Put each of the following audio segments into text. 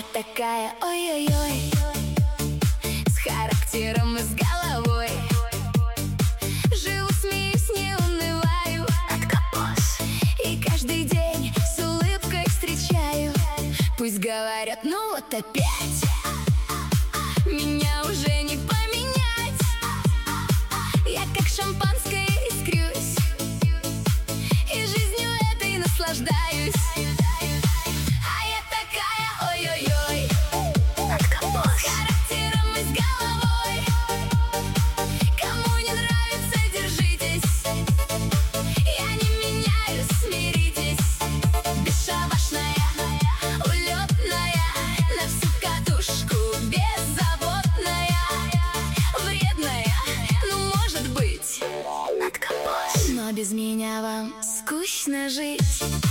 я такая, ой-ой-ой, с характером и с головой. Живу, смеюсь, не унываю, откопос. И каждый день с улыбкой встречаю. Пусть говорят, ну вот опять меня уже не поменять. Я как шампанское искрюсь и жизнью этой наслаждаюсь. А я такая, ой-ой-ой, откопос. С характером и с головой. Кому не нравится, держитесь. Я не меняюсь, смиритесь. Бесшабашная, улетная, на всю катушку, беззаботная, вредная, ну может быть, откопос. Но без меня вам скучно жить.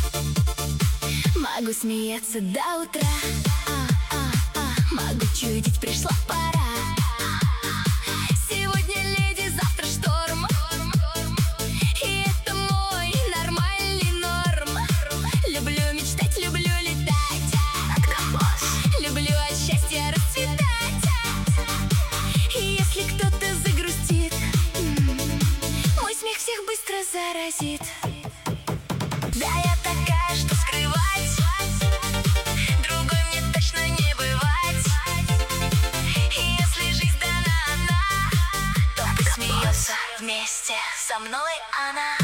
Могу смеяться до утра, могу чудить, пришла пора. Сегодня леди, завтра шторм, и это мой нормальный норм. Люблю мечтать, люблю летать, откопос. Люблю от счастья расцветать. И если кто-то загрустит, мой смех всех быстро заразит. Да, я такая, что скрывать другой мне точно не бывать. И если жизнь дана она, то пусть смеется вместе со мной она.